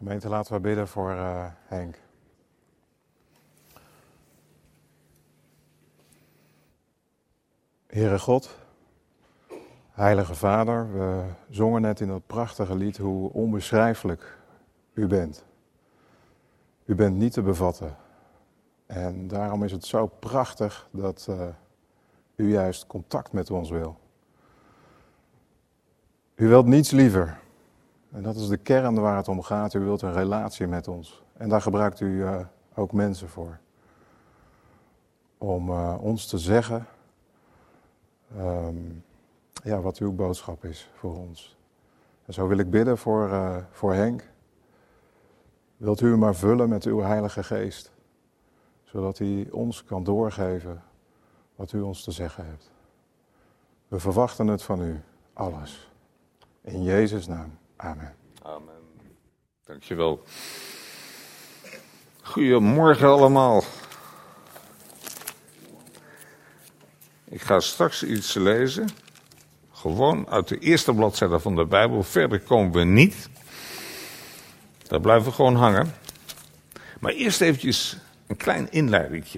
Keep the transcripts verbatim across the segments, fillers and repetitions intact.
Gemeente, laten we bidden voor uh, Henk. Heere God, Heilige Vader, we zongen net in dat prachtige lied hoe onbeschrijfelijk u bent. U bent niet te bevatten. En daarom is het zo prachtig dat uh, u juist contact met ons wil. U wilt niets liever. En dat is de kern waar het om gaat. U wilt een relatie met ons. En daar gebruikt u uh, ook mensen voor. Om uh, ons te zeggen um, ja, wat uw boodschap is voor ons. En zo wil ik bidden voor, uh, voor Henk. Wilt u hem maar vullen met uw Heilige Geest. Zodat hij ons kan doorgeven wat u ons te zeggen hebt. We verwachten het van u, alles. In Jezus' naam. Amen. Amen. Dankjewel. Goedemorgen allemaal. Ik ga straks iets lezen. Gewoon uit de eerste bladzijde van de Bijbel. Verder komen we niet. Daar blijven we gewoon hangen. Maar eerst eventjes een klein inleidingje.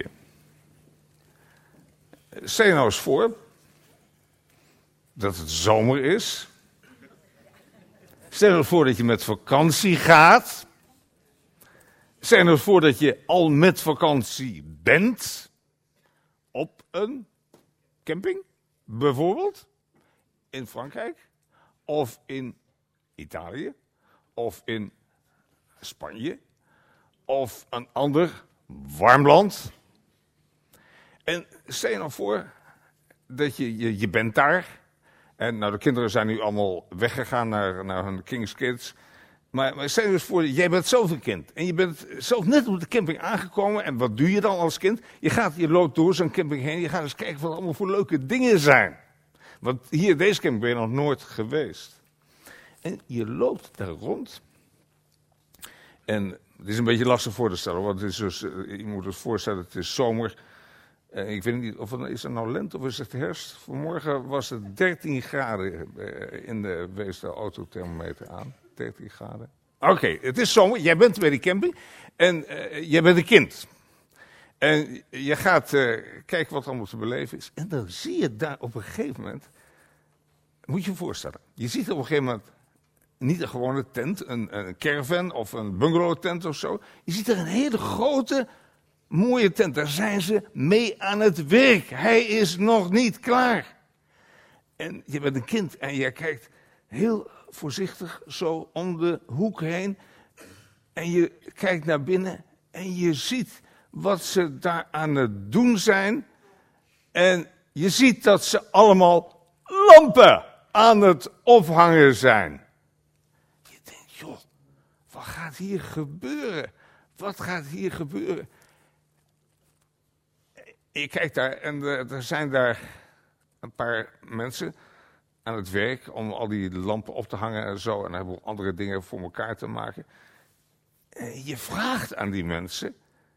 Stel je nou eens voor dat het zomer is. Stel je voor dat je met vakantie gaat. Stel je voor dat je al met vakantie bent. Op een camping, bijvoorbeeld. In Frankrijk. Of in Italië. Of in Spanje. Of een ander warm land. En stel je nou voor dat je, je, je bent daar. En nou, de kinderen zijn nu allemaal weggegaan naar, naar hun King's Kids. Maar, maar stel je eens voor, jij bent zelf een kind. En je bent zelf net op de camping aangekomen. En wat doe je dan als kind? Je gaat, je loopt door zo'n camping heen. Je gaat eens kijken wat er allemaal voor leuke dingen zijn. Want hier, deze camping ben je nog nooit geweest. En je loopt daar rond. En het is een beetje lastig voor te stellen. Want het is dus, je moet het voorstellen, het is zomer. Uh, ik weet niet of het is het nou lente of is het herfst. Vanmorgen was het dertien graden uh, in de wees de autothermometer aan. dertien graden. Oké, okay, het is zomer. Jij bent bij die camping. En uh, jij bent een kind. En je gaat uh, kijken wat er allemaal te beleven is. En dan zie je daar op een gegeven moment. Moet je je voorstellen. Je ziet op een gegeven moment niet een gewone tent. Een, een caravan of een bungalow tent of zo. Je ziet er een hele grote mooie tent, daar zijn ze mee aan het werk. Hij is nog niet klaar. En je bent een kind en je kijkt heel voorzichtig zo om de hoek heen. En je kijkt naar binnen en je ziet wat ze daar aan het doen zijn. En je ziet dat ze allemaal lampen aan het ophangen zijn. Je denkt, joh, wat gaat hier gebeuren? Wat gaat hier gebeuren? Je kijkt daar en uh, er zijn daar een paar mensen aan het werk om al die lampen op te hangen en zo. En een heleboel andere dingen voor elkaar te maken. Uh, je vraagt aan die mensen,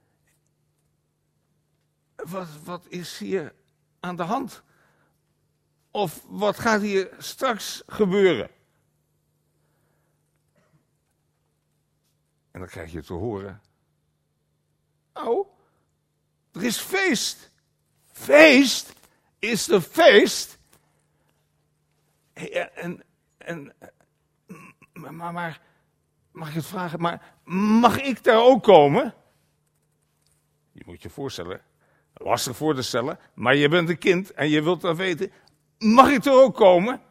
wat, wat is hier aan de hand? Of wat gaat hier straks gebeuren? En dan krijg je te horen, oh, er is feest. Feest? Is er feest? Ja, en, en, maar, maar, mag ik het vragen, maar mag ik daar ook komen? Je moet je voorstellen, lastig voor te stellen, maar je bent een kind en je wilt dan weten, mag ik er ook komen?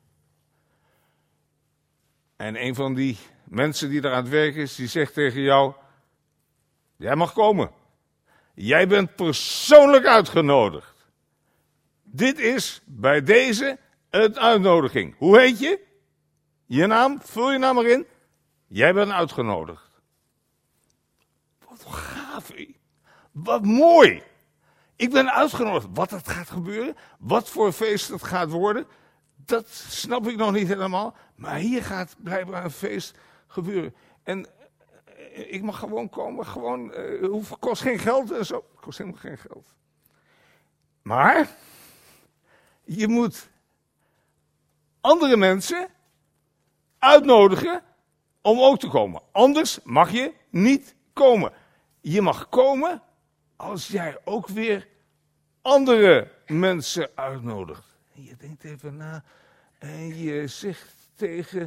En een van die mensen die daar aan het werk is, die zegt tegen jou, jij mag komen. Jij bent persoonlijk uitgenodigd. Dit is bij deze een uitnodiging. Hoe heet je? Je naam? Vul je naam maar in. Jij bent uitgenodigd. Wat gaaf. Wat mooi. Ik ben uitgenodigd. Wat het gaat gebeuren, wat voor feest het gaat worden, dat snap ik nog niet helemaal. Maar hier gaat blijkbaar een feest gebeuren. En ik mag gewoon komen, gewoon, uh, het kost geen geld en zo. Het kost helemaal geen geld. Maar je moet andere mensen uitnodigen om ook te komen. Anders mag je niet komen. Je mag komen als jij ook weer andere mensen uitnodigt. En je denkt even na en je zegt tegen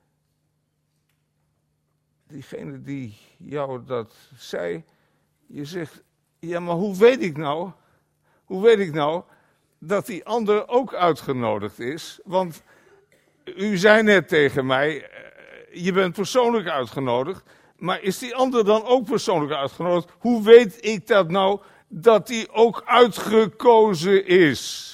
diegene die jou dat zei, je zegt, ja, maar hoe weet ik nou, hoe weet ik nou dat die ander ook uitgenodigd is? Want u zei net tegen mij, je bent persoonlijk uitgenodigd, maar is die ander dan ook persoonlijk uitgenodigd? Hoe weet ik dat nou, dat die ook uitgekozen is?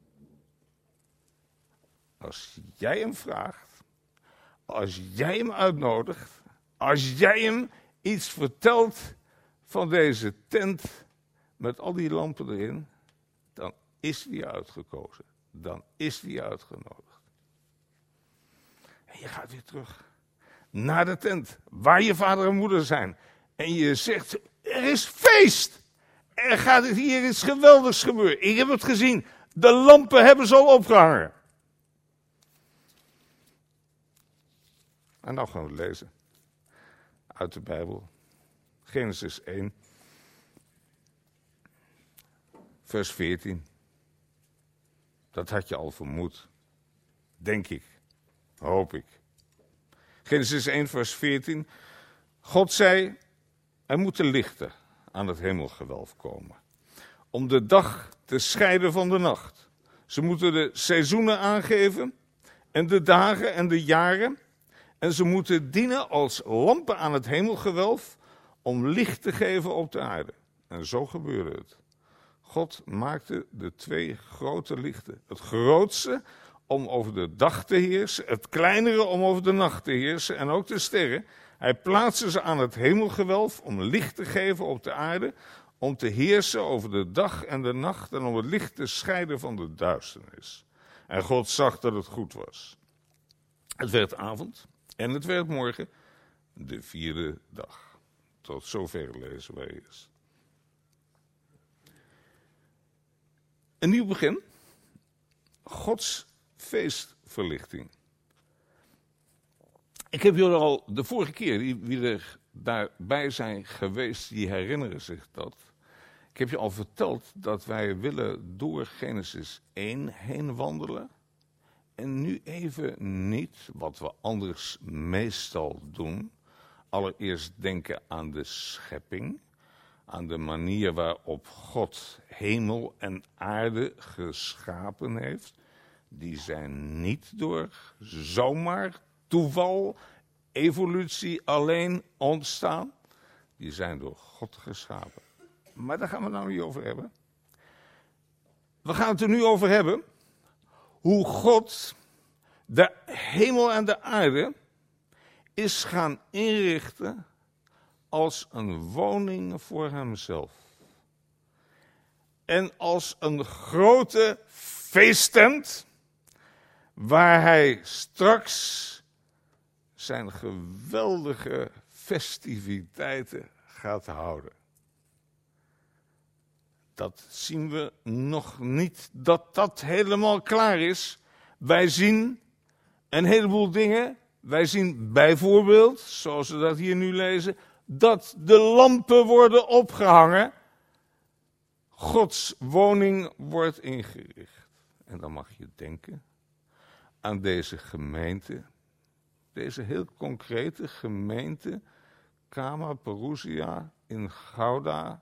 Als jij hem vraagt, als jij hem uitnodigt, als jij hem iets vertelt van deze tent met al die lampen erin, dan is die uitgekozen. Dan is die uitgenodigd. En je gaat weer terug naar de tent, waar je vader en moeder zijn. En je zegt, er is feest. Er gaat hier iets geweldigs gebeuren. Ik heb het gezien. De lampen hebben ze al opgehangen. En nou gaan we lezen. Uit de Bijbel. Genesis één. Vers veertien. Dat had je al vermoed. Denk ik. Hoop ik. Genesis één vers veertien. God zei, er moeten lichten aan het hemelgewelf komen. Om de dag te scheiden van de nacht. Ze moeten de seizoenen aangeven. En de dagen en de jaren. En ze moeten dienen als lampen aan het hemelgewelf. Om licht te geven op de aarde. En zo gebeurde het. God maakte de twee grote lichten. Het grootste om over de dag te heersen. Het kleinere om over de nacht te heersen. En ook de sterren. Hij plaatste ze aan het hemelgewelf om licht te geven op de aarde. Om te heersen over de dag en de nacht. En om het licht te scheiden van de duisternis. En God zag dat het goed was. Het werd avond. En het werd morgen. De vierde dag. Tot zover lezen wij eerst. Een nieuw begin. Gods feestverlichting. Ik heb jullie al de vorige keer, die, wie er daarbij zijn geweest, die herinneren zich dat. Ik heb je al verteld dat wij willen door Genesis één heen wandelen. En nu even niet, wat we anders meestal doen. Allereerst denken aan de schepping. Aan de manier waarop God hemel en aarde geschapen heeft. Die zijn niet door zomaar toeval, evolutie alleen ontstaan. Die zijn door God geschapen. Maar daar gaan we het nou niet over hebben. We gaan het er nu over hebben. Hoe God de hemel en de aarde is gaan inrichten als een woning voor hemzelf. En als een grote feesttent waar hij straks zijn geweldige festiviteiten gaat houden. Dat zien we nog niet, dat dat helemaal klaar is. Wij zien een heleboel dingen. Wij zien bijvoorbeeld, zoals we dat hier nu lezen, dat de lampen worden opgehangen. Gods woning wordt ingericht. En dan mag je denken aan deze gemeente. Deze heel concrete gemeente, Kama Perusia in Gouda.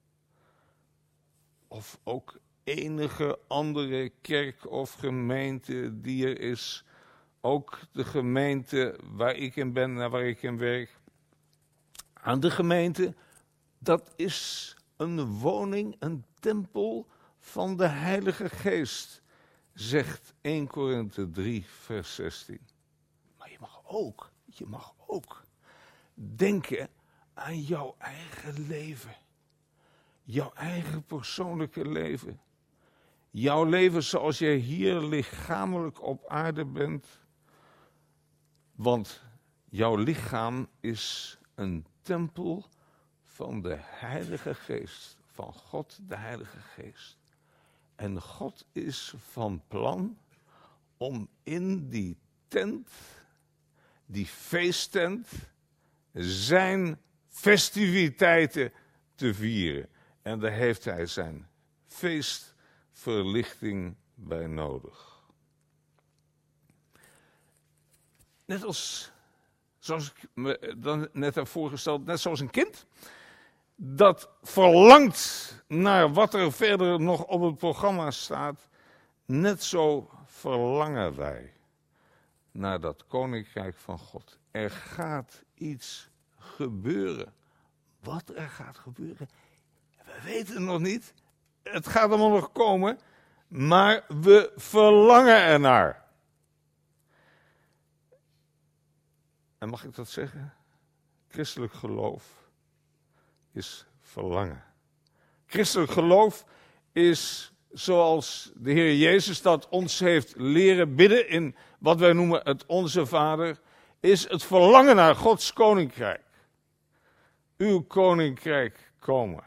Of ook enige andere kerk of gemeente die er is. Ook de gemeente waar ik in ben en waar ik in werk. Aan de gemeente, dat is een woning, een tempel van de Heilige Geest, zegt eerste Korinthe drie vers zestien. Maar je mag ook, je mag ook denken aan jouw eigen leven. Jouw eigen persoonlijke leven. Jouw leven zoals jij hier lichamelijk op aarde bent. Want jouw lichaam is een tempel van de Heilige Geest. Van God de Heilige Geest. En God is van plan om in die tent die feesttent, zijn festiviteiten te vieren. En daar heeft hij zijn feestverlichting bij nodig. Net als, zoals ik me dan net heb voorgesteld, net zoals een kind dat verlangt naar wat er verder nog op het programma staat, net zo verlangen wij naar dat koninkrijk van God. Er gaat iets gebeuren. Wat er gaat gebeuren, we weten het nog niet. Het gaat allemaal nog komen, maar we verlangen ernaar. En mag ik dat zeggen? Christelijk geloof is verlangen. Christelijk geloof is, zoals de Heer Jezus dat ons heeft leren bidden in wat wij noemen het Onze Vader, is het verlangen naar Gods koninkrijk. Uw koninkrijk komen.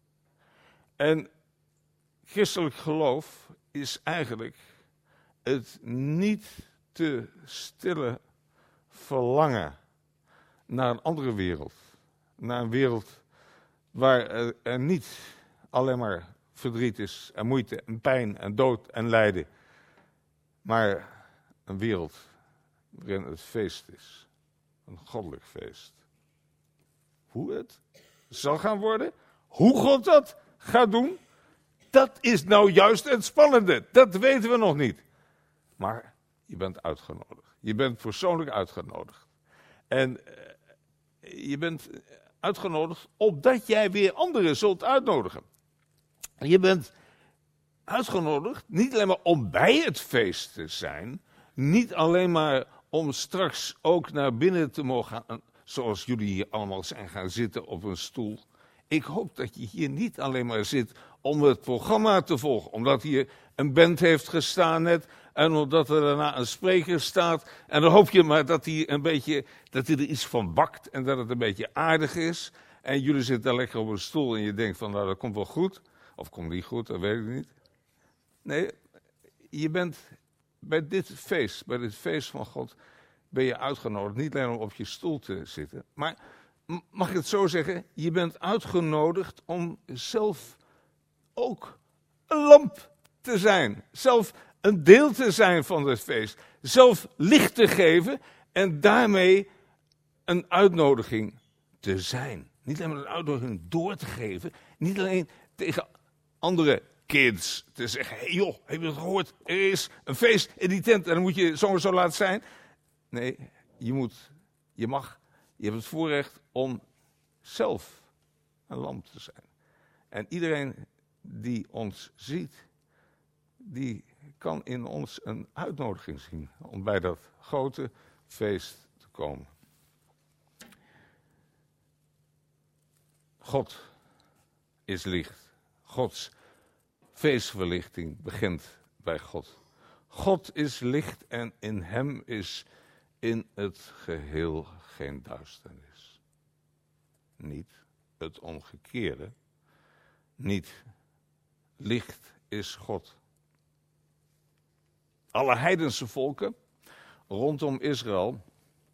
En christelijk geloof is eigenlijk het niet te stille verlangen naar een andere wereld. Naar een wereld waar er, er niet alleen maar verdriet is en moeite en pijn en dood en lijden. Maar een wereld waarin het feest is. Een goddelijk feest. Hoe het zal gaan worden, hoe God dat gaat doen, dat is nou juist het spannende. Dat weten we nog niet. Maar je bent uitgenodigd. Je bent persoonlijk uitgenodigd. En uh, je bent uitgenodigd opdat jij weer anderen zult uitnodigen. Je bent uitgenodigd niet alleen maar om bij het feest te zijn, niet alleen maar om straks ook naar binnen te mogen gaan, zoals jullie hier allemaal zijn gaan zitten op een stoel. Ik hoop dat je hier niet alleen maar zit om het programma te volgen, omdat hier een band heeft gestaan net en omdat er daarna een spreker staat. En dan hoop je maar dat hij een beetje, dat hij er iets van bakt en dat het een beetje aardig is. En jullie zitten lekker op een stoel en je denkt van nou dat komt wel goed. Of komt niet goed, dat weet ik niet. Nee, je bent bij dit feest, bij dit feest van God, ben je uitgenodigd. Niet alleen om op je stoel te zitten, maar mag ik het zo zeggen, je bent uitgenodigd om zelf ook een lamp te zijn. Zelf een deel te zijn van het feest. Zelf licht te geven en daarmee een uitnodiging te zijn. Niet alleen maar een uitnodiging door te geven. Niet alleen tegen andere kids te zeggen, hey joh, heb je het gehoord? Er is een feest in die tent en dan moet je zo en zo laten zijn. Nee, je moet, je mag, je hebt het voorrecht om zelf een lamp te zijn. En iedereen die ons ziet, die kan in ons een uitnodiging zien om bij dat grote feest te komen. God is licht. Gods feestverlichting begint bij God. God is licht en in hem is in het geheel geen duisternis. Niet het omgekeerde. Niet licht is God. Alle heidense volken rondom Israël,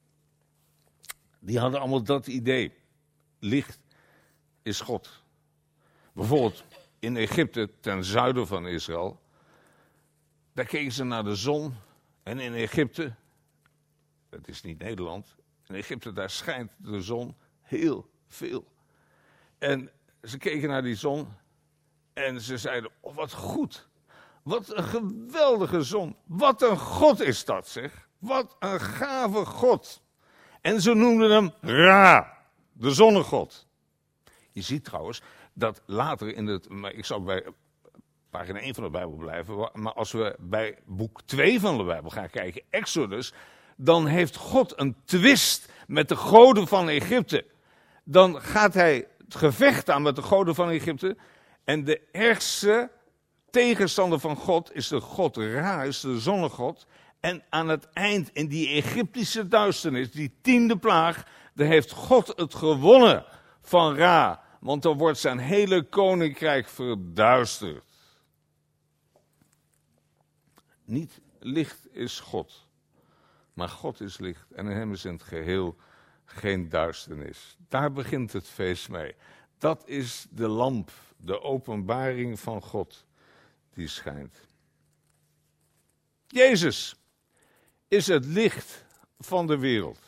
die hadden allemaal dat idee. Licht is God. Bijvoorbeeld in Egypte, ten zuiden van Israël, daar keken ze naar de zon. En in Egypte, dat is niet Nederland, in Egypte daar schijnt de zon heel veel. En ze keken naar die zon en ze zeiden, oh wat goed. Wat een geweldige zon. Wat een God is dat, zeg. Wat een gave God. En ze noemden hem Ra, de zonnegod. Je ziet trouwens dat later in het, maar ik zal bij pagina één van de Bijbel blijven, maar als we bij boek twee van de Bijbel gaan kijken, Exodus, dan heeft God een twist met de goden van Egypte. Dan gaat hij het gevecht aan met de goden van Egypte en de ergste tegenstander van God is de god Ra, is de zonnegod. En aan het eind, in die Egyptische duisternis, die tiende plaag, daar heeft God het gewonnen van Ra. Want dan wordt zijn hele koninkrijk verduisterd. Niet licht is God, Maar God is licht en in hem is in het geheel geen duisternis. Daar begint het feest mee. Dat is de lamp, de openbaring van God die schijnt. Jezus is het licht van de wereld.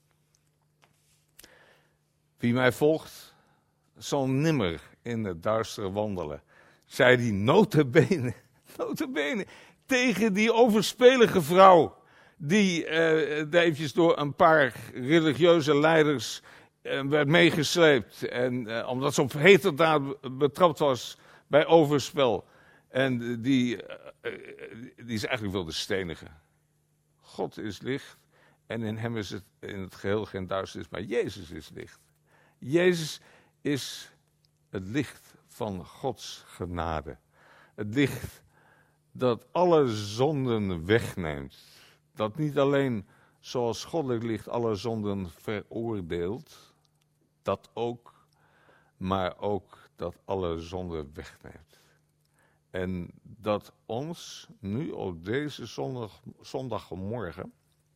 Wie mij volgt, zal nimmer in het duister wandelen, zei die nota bene, nota bene, tegen die overspelige vrouw, die uh, eventjes door een paar religieuze leiders uh, werd meegesleept, en uh, omdat ze op heterdaad betrapt was bij overspel, en die, uh, die ze eigenlijk wilde stenigen. God is licht en in hem is het in het geheel geen duisternis, maar Jezus is licht. Jezus is het licht van Gods genade. Het licht dat alle zonden wegneemt. Dat niet alleen zoals goddelijk licht alle zonden veroordeelt, dat ook, maar ook dat alle zonden wegneemt. En dat ons nu op deze zondag, zondagmorgen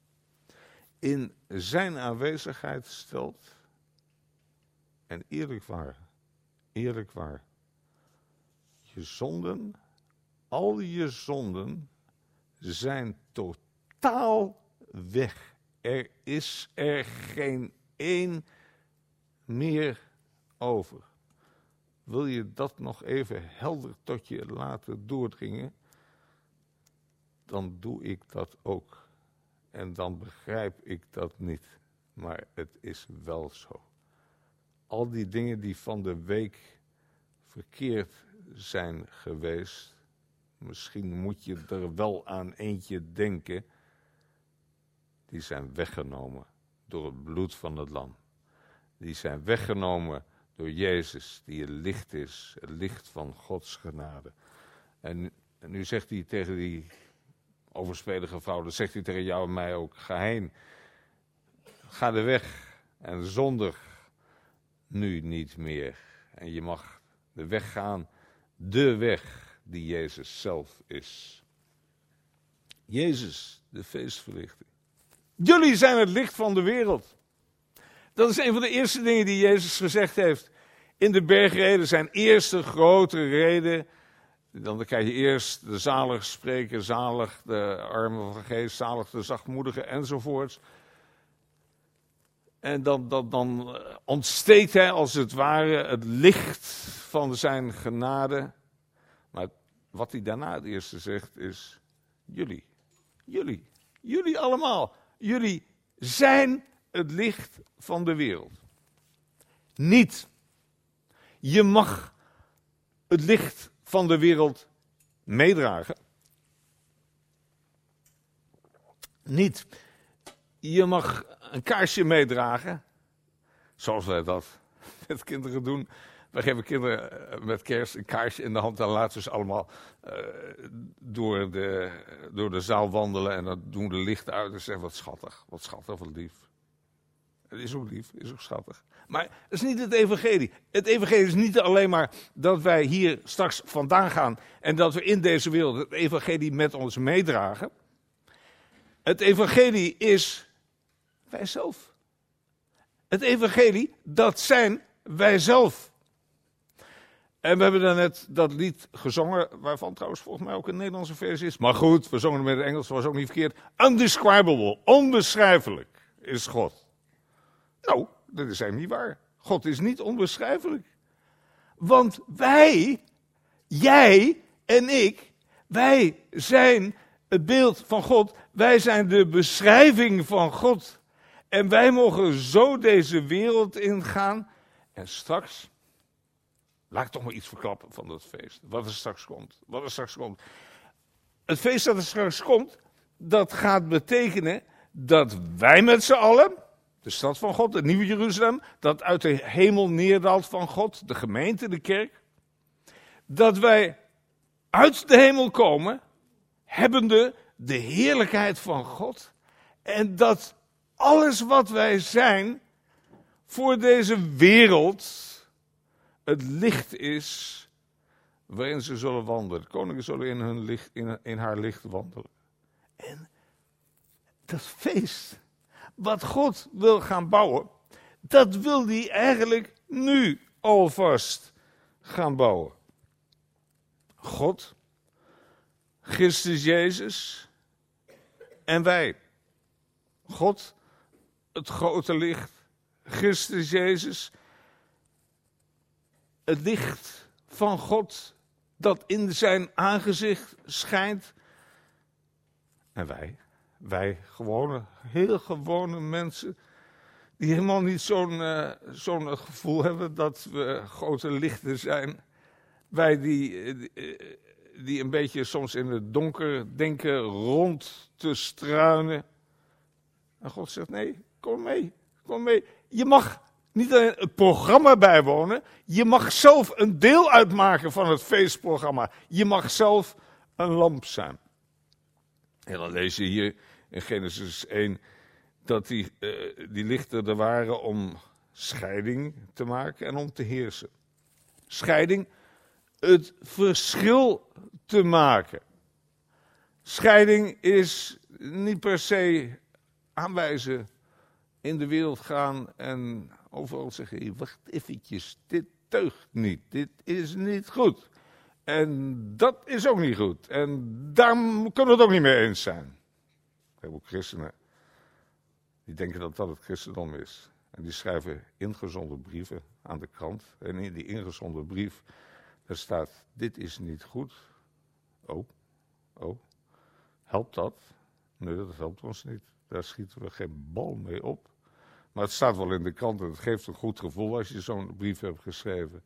in zijn aanwezigheid stelt. En eerlijk waar, eerlijk waar, je zonden, al je zonden zijn totaal weg. Er is er geen één meer over. Wil je dat nog even helder tot je laten doordringen? Dan doe ik dat ook. En dan begrijp ik dat niet. Maar het is wel zo. Al die dingen die van de week verkeerd zijn geweest, misschien moet je er wel aan eentje denken, die zijn weggenomen door het bloed van het lam. Die zijn weggenomen door Jezus, die het licht is, het licht van Gods genade. En, en nu zegt hij tegen die overspelige vrouw, dat zegt hij tegen jou en mij ook, ga heen, ga de weg en zondig nu niet meer. En je mag de weg gaan, de weg die Jezus zelf is. Jezus, de feestverlichting. Jullie zijn het licht van de wereld. Dat is een van de eerste dingen die Jezus gezegd heeft in de bergreden, zijn eerste grote reden. Dan krijg je eerst de zalig spreken, zalig de armen van geest, zalig de zachtmoedigen enzovoorts. En dan, dan, dan ontsteekt hij als het ware het licht van zijn genade. Maar wat hij daarna het eerste zegt is, jullie, jullie, jullie allemaal, jullie zijn het licht van de wereld. Niet. Je mag het licht van de wereld meedragen. Niet. Je mag een kaarsje meedragen, zoals wij dat met kinderen doen. Wij geven kinderen met kerst een kaarsje in de hand en laten ze allemaal uh, door, de, door de zaal wandelen en dan doen de lichten uit en zeggen wat schattig, wat schattig, wat lief. Het is ook lief, is ook schattig. Maar het is niet het evangelie. Het evangelie is niet alleen maar dat wij hier straks vandaan gaan en dat we in deze wereld het evangelie met ons meedragen. Het evangelie is wij zelf. Het evangelie, dat zijn wij zelf. En we hebben daarnet dat lied gezongen, waarvan trouwens volgens mij ook een Nederlandse versie is. Maar goed, we zongen het met het Engels, was ook niet verkeerd. Undescribable, onbeschrijfelijk is God. Nou, dat is eigenlijk niet waar. God is niet onbeschrijfelijk. Want wij, jij en ik, wij zijn het beeld van God. Wij zijn de beschrijving van God. En wij mogen zo deze wereld ingaan. En straks, laat ik toch maar iets verklappen van dat feest. Wat er straks komt. Wat er straks komt. Het feest dat er straks komt, dat gaat betekenen dat wij met z'n allen, de stad van God, het nieuwe Jeruzalem, dat uit de hemel neerdaalt van God, de gemeente, de kerk, dat wij uit de hemel komen, hebbende de heerlijkheid van God, en dat alles wat wij zijn voor deze wereld het licht is waarin ze zullen wandelen. De koningen zullen in, hun licht, in, in haar licht wandelen. En dat feest wat God wil gaan bouwen, dat wil hij eigenlijk nu alvast gaan bouwen. God, Christus Jezus en wij. God, het grote licht, Christus Jezus, het licht van God dat in zijn aangezicht schijnt. En wij, wij gewone, heel gewone mensen, die helemaal niet zo'n uh, zo'n gevoel hebben dat we grote lichten zijn. Wij die, die, die een beetje soms in het donker denken rond te struinen. En God zegt, nee, kom mee, kom mee. Je mag niet alleen het programma bijwonen, je mag zelf een deel uitmaken van het feestprogramma. Je mag zelf een lamp zijn. En dan lees je hier in Genesis één dat die, uh, die lichten er waren om scheiding te maken en om te heersen. Scheiding, het verschil te maken. Scheiding is niet per se aanwijzen, in de wereld gaan en overal zeggen, hey, wacht eventjes, dit deugt niet, dit is niet goed. En dat is ook niet goed. En daar kunnen we het ook niet mee eens zijn. Heel veel christenen, die denken dat dat het christendom is. En die schrijven ingezonden brieven aan de krant. En in die ingezonden brief, daar staat, dit is niet goed. Oh, oh, helpt dat? Nee, dat helpt ons niet. Daar schieten we geen bal mee op. Maar het staat wel in de krant en het geeft een goed gevoel als je zo'n brief hebt geschreven.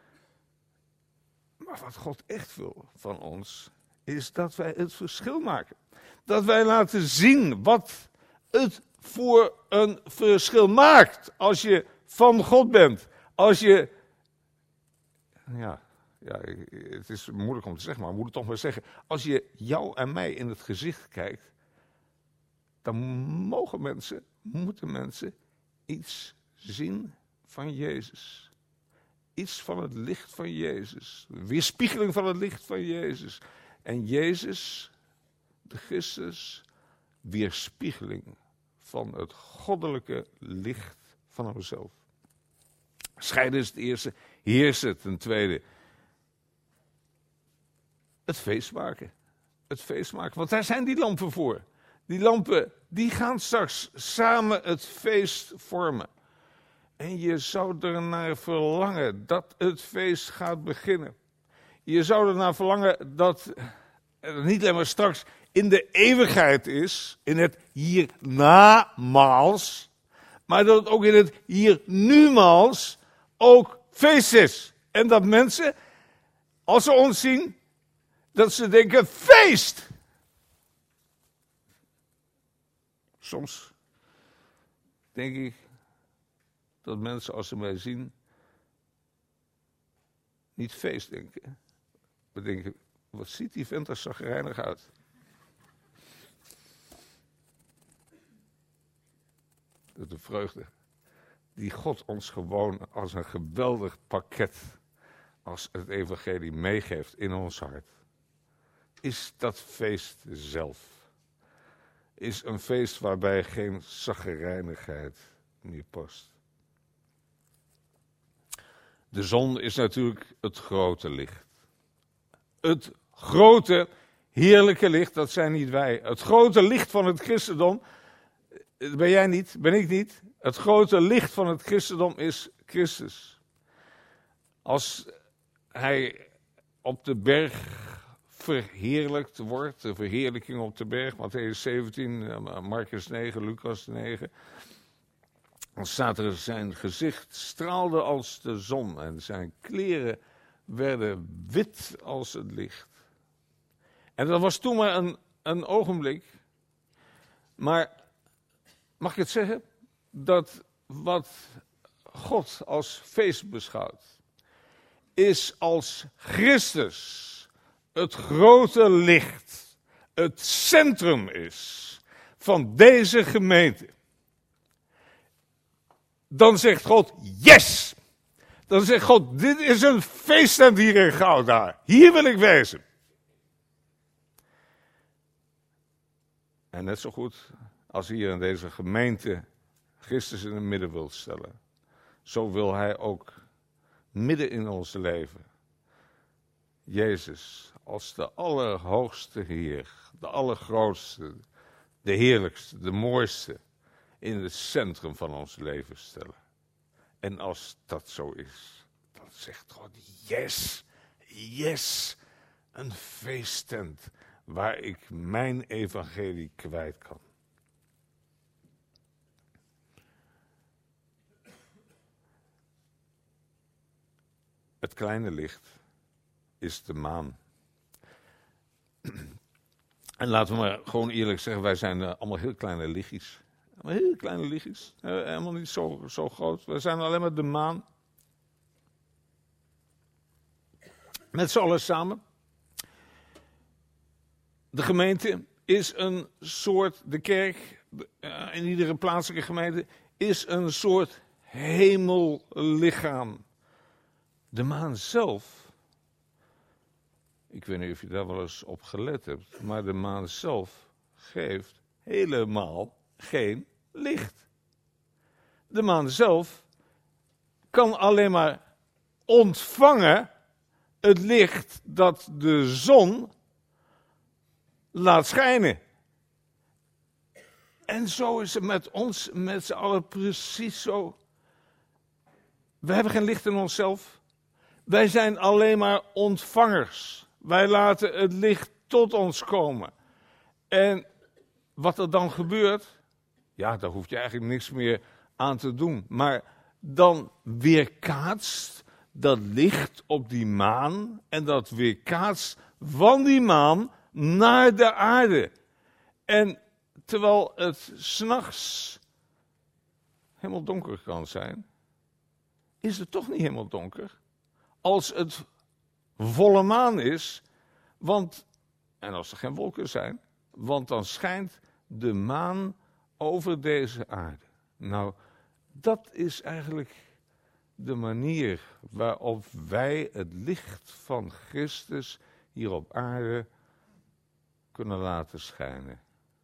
Maar wat God echt wil van ons, is dat wij het verschil maken. Dat wij laten zien wat het voor een verschil maakt als je van God bent. Als je, ja, ja, het is moeilijk om te zeggen, maar ik moet het toch maar zeggen. Als je jou en mij in het gezicht kijkt, dan mogen mensen, moeten mensen iets zien van Jezus. Iets van het licht van Jezus. Weerspiegeling van het licht van Jezus. En Jezus, de Christus, weerspiegeling van het goddelijke licht van hemzelf. Scheiden is het eerste, heersen ten tweede. Het feest maken. Het feest maken, want daar zijn die lampen voor. Die lampen, die gaan straks samen het feest vormen. En je zou ernaar verlangen dat het feest gaat beginnen. Je zou ernaar verlangen dat het niet alleen maar straks in de eeuwigheid is, in het hiernamaals, maar dat het ook in het hiernumaals ook feest is. En dat mensen, als ze ons zien, dat ze denken, feest! Soms denk ik dat mensen als ze mij zien niet feest denken. We denken, wat ziet die vent er chagrijnig uit. Dat is de vreugde die God ons gewoon als een geweldig pakket, als het evangelie meegeeft in ons hart. Is dat feest zelf. Is een feest waarbij geen chagrijnigheid meer past. De zon is natuurlijk het grote licht. Het grote, heerlijke licht, dat zijn niet wij. Het grote licht van het christendom, ben jij niet, ben ik niet. Het grote licht van het christendom is Christus. Als hij op de berg verheerlijkt wordt, de verheerlijking op de berg, Mattheüs zeventien, Marcus negen, Lucas negen. Dan staat er, zijn gezicht straalde als de zon en zijn kleren werden wit als het licht. En dat was toen maar een, een ogenblik. Maar mag ik het zeggen? Dat wat God als feest beschouwt, is als Christus het grote licht, het centrum is van deze gemeente. Dan zegt God, yes! Dan zegt God, dit is een feesttent hier in Gouda. Hier wil ik wezen. En net zo goed als hier in deze gemeente Christus in het midden wil stellen, zo wil hij ook midden in ons leven Jezus als de allerhoogste Heer, de allergrootste, de heerlijkste, de mooiste, in het centrum van ons leven stellen. En als dat zo is, dan zegt God, yes, yes, een feesttent waar ik mijn evangelie kwijt kan. Het kleine licht is de maan. En laten we maar gewoon eerlijk zeggen, wij zijn uh, allemaal heel kleine lichtjes. Allemaal heel kleine lichtjes. Uh, helemaal niet zo, zo groot. We zijn alleen maar de maan. Met z'n allen samen. De gemeente is een soort, de kerk, uh, in iedere plaatselijke gemeente, is een soort hemellichaam. De maan zelf, ik weet niet of je daar wel eens op gelet hebt, maar de maan zelf geeft helemaal geen licht. De maan zelf kan alleen maar ontvangen het licht dat de zon laat schijnen. En zo is het met ons, met z'n allen precies zo. We hebben geen licht in onszelf. Wij zijn alleen maar ontvangers. Wij laten het licht tot ons komen. En wat er dan gebeurt, ja, daar hoef je eigenlijk niks meer aan te doen. Maar dan weerkaatst dat licht op die maan en dat weerkaatst van die maan naar de aarde. En terwijl het 's nachts helemaal donker kan zijn, is het toch niet helemaal donker. Als het volle maan is, want, en als er geen wolken zijn, want dan schijnt de maan over deze aarde. Nou, dat is eigenlijk de manier waarop wij het licht van Christus hier op aarde kunnen laten schijnen.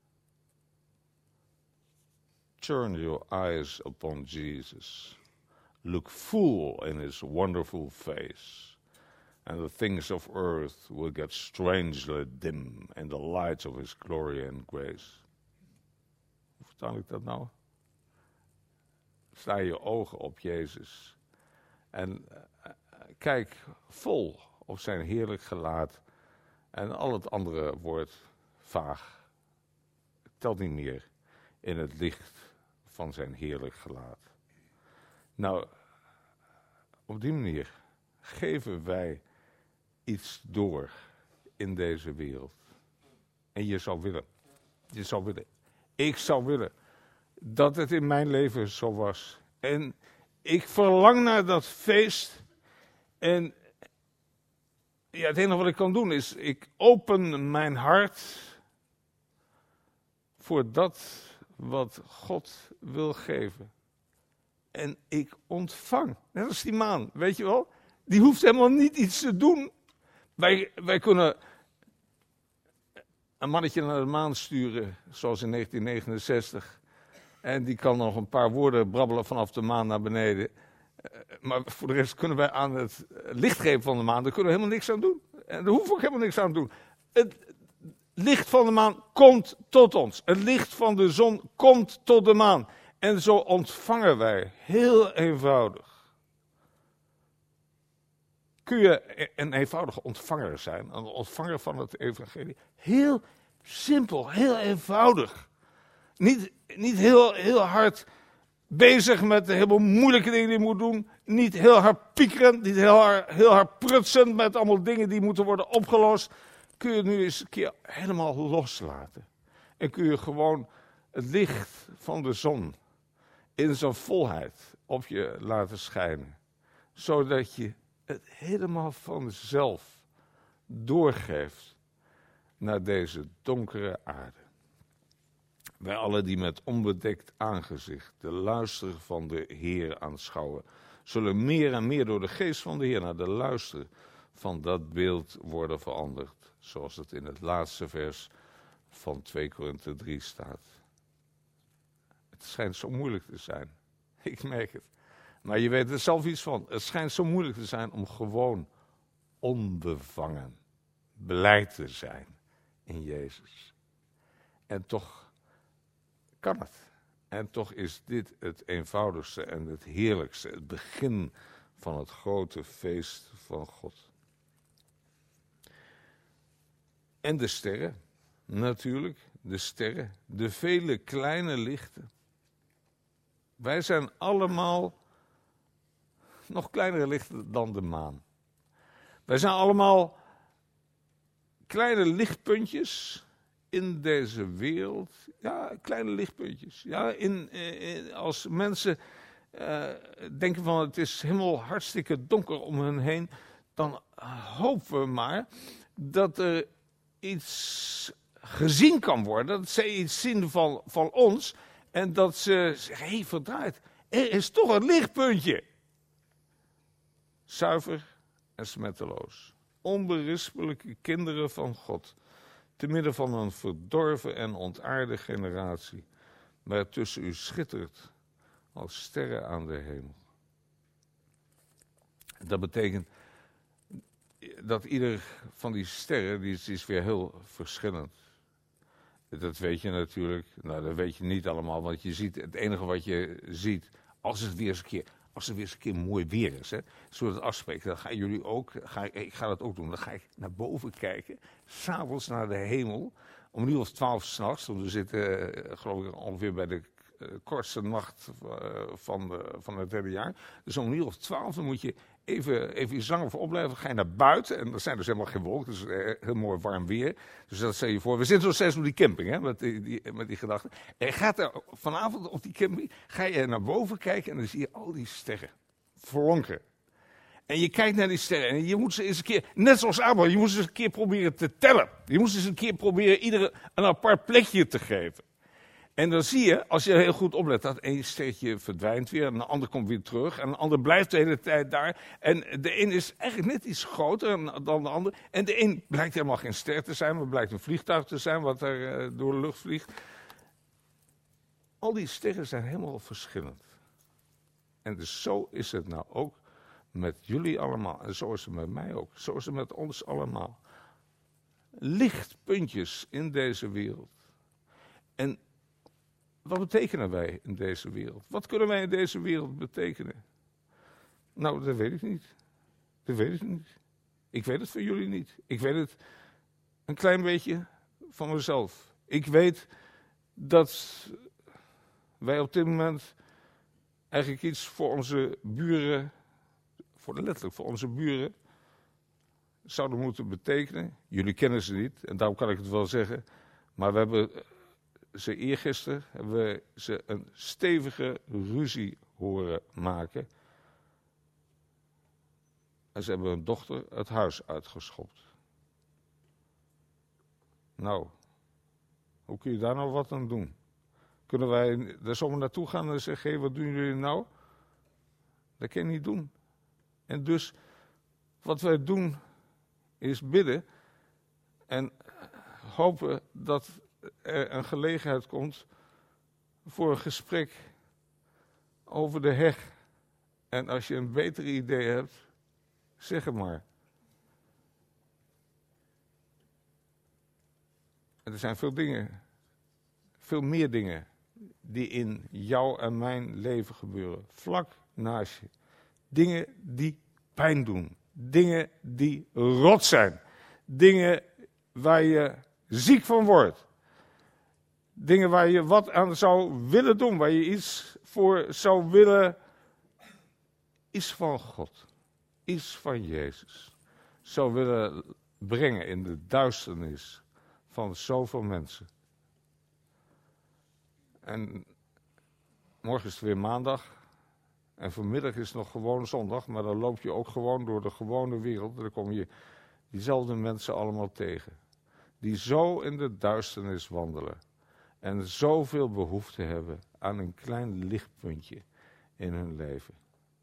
Turn your eyes upon Jesus. Look full in his wonderful face, and the things of earth will get strangely dim in the light of his glory and grace. Hoe vertaal ik dat nou? Sta je ogen op Jezus en uh, kijk vol op zijn heerlijk gelaat en al het andere wordt vaag. Het telt niet meer in het licht van zijn heerlijk gelaat. Nou, op die manier geven wij iets door in deze wereld. En je zou willen, je zou willen, ik zou willen dat het in mijn leven zo was. En ik verlang naar dat feest. En ja, het enige wat ik kan doen is, ik open mijn hart voor dat wat God wil geven. En ik ontvang. Net als die maan, weet je wel? Die hoeft helemaal niet iets te doen. Wij, wij kunnen een mannetje naar de maan sturen, zoals in negentien negenenzestig. En die kan nog een paar woorden brabbelen vanaf de maan naar beneden. Maar voor de rest kunnen wij aan het licht geven van de maan, daar kunnen we helemaal niks aan doen. En daar hoeven we ook helemaal niks aan te doen. Het licht van de maan komt tot ons. Het licht van de zon komt tot de maan. En zo ontvangen wij, heel eenvoudig. Kun je een eenvoudige ontvanger zijn, een ontvanger van het evangelie? Heel simpel, heel eenvoudig. Niet, niet heel, heel hard bezig met de helemaal moeilijke dingen die je moet doen. Niet heel hard piekeren, niet heel hard, heel hard prutsen met allemaal dingen die moeten worden opgelost. Kun je nu eens een keer helemaal loslaten. En kun je gewoon het licht van de zon in zijn volheid op je laten schijnen. Zodat je het helemaal vanzelf doorgeeft naar deze donkere aarde. Wij allen die met onbedekt aangezicht de luister van de Heer aanschouwen, zullen meer en meer door de geest van de Heer naar de luister van dat beeld worden veranderd. Zoals het in het laatste vers van twee Korinthe drie staat. Het schijnt zo moeilijk te zijn. Ik merk het. Maar je weet er zelf iets van. Het schijnt zo moeilijk te zijn om gewoon onbevangen, blij te zijn in Jezus. En toch kan het. En toch is dit het eenvoudigste en het heerlijkste, het begin van het grote feest van God. En de sterren, natuurlijk, de sterren, de vele kleine lichten. Wij zijn allemaal nog kleinere lichten dan de maan. Wij zijn allemaal kleine lichtpuntjes in deze wereld. Ja, kleine lichtpuntjes. Ja, in, in, als mensen uh, denken van het is helemaal hartstikke donker om hen heen, dan hopen we maar dat er iets gezien kan worden. Dat ze iets zien van, van ons en dat ze zeggen, hé, hey, verdraaid, er is toch een lichtpuntje. Zuiver en smetteloos. Onberispelijke kinderen van God. Te midden van een verdorven en ontaarde generatie. Maar tussen u schittert als sterren aan de hemel. Dat betekent dat ieder van die sterren, die is, die is weer heel verschillend. Dat weet je natuurlijk. Nou, dat weet je niet allemaal, want je ziet, het enige wat je ziet, als het weer eens een keer... Als er weer eens een keer mooi weer is, hè, zodat het afspreken, dan gaan jullie ook, ga ik, ik ga dat ook doen, dan ga ik naar boven kijken, s'avonds naar de hemel, om een uur of twaalf s'nachts, want we zitten, uh, geloof ik, ongeveer bij de uh, kortste nacht uh, van, de, van het derde jaar. Dus om een uur of twaalf, dan moet je even, even je zang voor opblijven, ga je naar buiten, en er zijn dus helemaal geen wolken, dus uh, heel mooi warm weer. Dus dat stel je voor, we zitten nog steeds op die camping, hè, met die, die, met die gedachten. En gaat er vanavond op die camping, ga je naar boven kijken en dan zie je al die sterren flonken. En je kijkt naar die sterren en je moet ze eens een keer, net zoals Abraham, je moet ze eens een keer proberen te tellen. Je moet ze eens een keer proberen iedere een apart plekje te geven. En dan zie je, als je heel goed oplet, dat één sterretje verdwijnt weer, en een ander komt weer terug, en een ander blijft de hele tijd daar. En de een is eigenlijk net iets groter dan de ander. En de een blijkt helemaal geen ster te zijn, maar blijkt een vliegtuig te zijn wat er uh, door de lucht vliegt. Al die sterren zijn helemaal verschillend. En dus zo is het nou ook met jullie allemaal. En zo is het met mij ook. Zo is het met ons allemaal. Lichtpuntjes in deze wereld. En wat betekenen wij in deze wereld? Wat kunnen wij in deze wereld betekenen? Nou, dat weet ik niet. Dat weet ik niet. Ik weet het van jullie niet. Ik weet het een klein beetje van mezelf. Ik weet dat wij op dit moment eigenlijk iets voor onze buren, voor letterlijk voor onze buren, zouden moeten betekenen. Jullie kennen ze niet en daarom kan ik het wel zeggen. Maar we hebben ze eergisteren hebben we ze een stevige ruzie horen maken. En ze hebben hun dochter het huis uitgeschopt. Nou, hoe kun je daar nou wat aan doen? Kunnen wij daar zomaar naartoe gaan en zeggen, hé, wat doen jullie nou? Dat kan je niet doen. En dus, wat wij doen, is bidden en hopen dat er een gelegenheid komt voor een gesprek over de heg. En als je een beter idee hebt, zeg het maar. En er zijn veel dingen, veel meer dingen die in jou en mijn leven gebeuren. Vlak naast je. Dingen die pijn doen. Dingen die rot zijn. Dingen waar je ziek van wordt. Dingen waar je wat aan zou willen doen. Waar je iets voor zou willen. Iets van God. Iets van Jezus. Zou willen brengen in de duisternis van zoveel mensen. En morgen is het weer maandag. En vanmiddag is het nog gewoon zondag. Maar dan loop je ook gewoon door de gewone wereld. En dan kom je diezelfde mensen allemaal tegen. Die zo in de duisternis wandelen. En zoveel behoefte hebben aan een klein lichtpuntje in hun leven.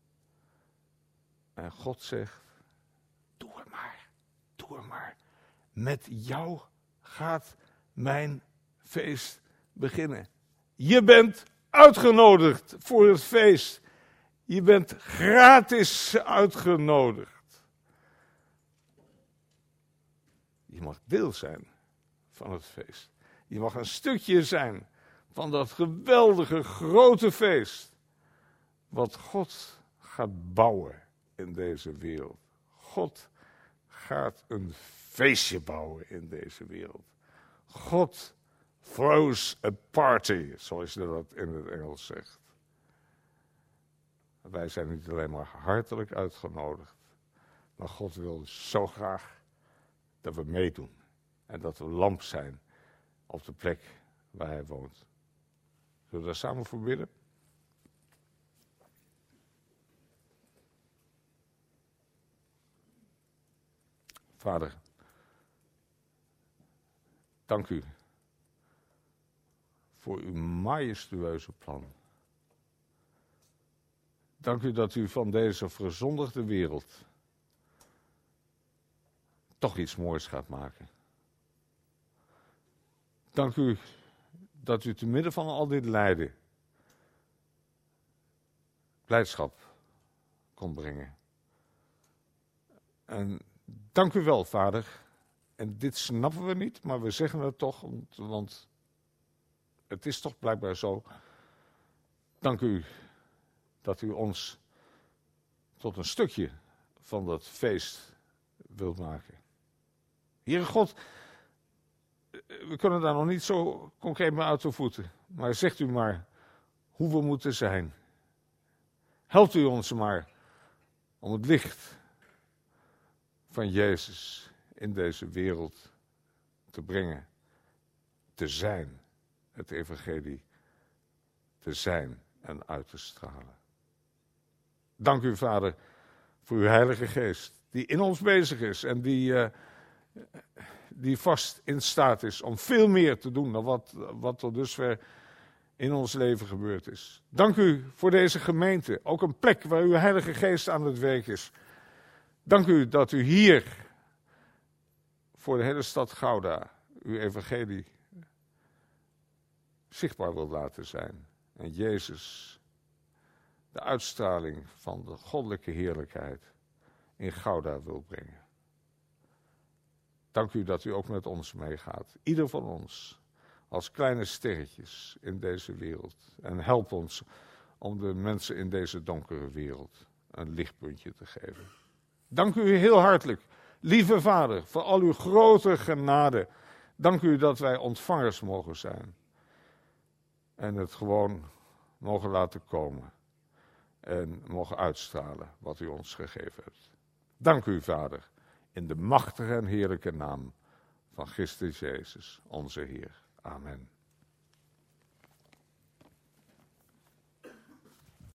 En God zegt, doe het maar, doe het maar. Met jou gaat mijn feest beginnen. Je bent uitgenodigd voor het feest. Je bent gratis uitgenodigd. Je mag deel zijn van het feest. Je mag een stukje zijn van dat geweldige grote feest. Wat God gaat bouwen in deze wereld. God gaat een feestje bouwen in deze wereld. God throws a party, zoals je dat in het Engels zegt. Wij zijn niet alleen maar hartelijk uitgenodigd, maar God wil zo graag dat we meedoen. En dat we lamp zijn op de plek waar hij woont. Zullen we daar samen voor bidden? Vader, dank u voor uw majestueuze plan. Dank u dat u van deze verzondigde wereld toch iets moois gaat maken. Dank u dat u te midden van al dit lijden blijdschap kon brengen. En dank u wel, Vader. En dit snappen we niet, maar we zeggen het toch, want het is toch blijkbaar zo. Dank u dat u ons tot een stukje van dat feest wilt maken. Heere God, we kunnen daar nog niet zo concreet mee uit de voeten, maar zegt u maar hoe we moeten zijn. Helpt u ons maar om het licht van Jezus in deze wereld te brengen, te zijn, het evangelie te zijn en uit te stralen. Dank u, Vader, voor uw Heilige Geest, die in ons bezig is en die, uh, die vast in staat is om veel meer te doen dan wat, wat tot dusver in ons leven gebeurd is. Dank u voor deze gemeente, ook een plek waar uw Heilige Geest aan het werk is. Dank u dat u hier voor de hele stad Gouda uw evangelie zichtbaar wilt laten zijn. En Jezus, de uitstraling van de goddelijke heerlijkheid, in Gouda wil brengen. Dank u dat u ook met ons meegaat. Ieder van ons, als kleine sterretjes in deze wereld. En help ons om de mensen in deze donkere wereld een lichtpuntje te geven. Dank u heel hartelijk, lieve Vader, voor al uw grote genade. Dank u dat wij ontvangers mogen zijn. En het gewoon mogen laten komen. En mogen uitstralen wat u ons gegeven hebt. Dank u, Vader, in de machtige en heerlijke naam van Christus Jezus, onze Heer. Amen.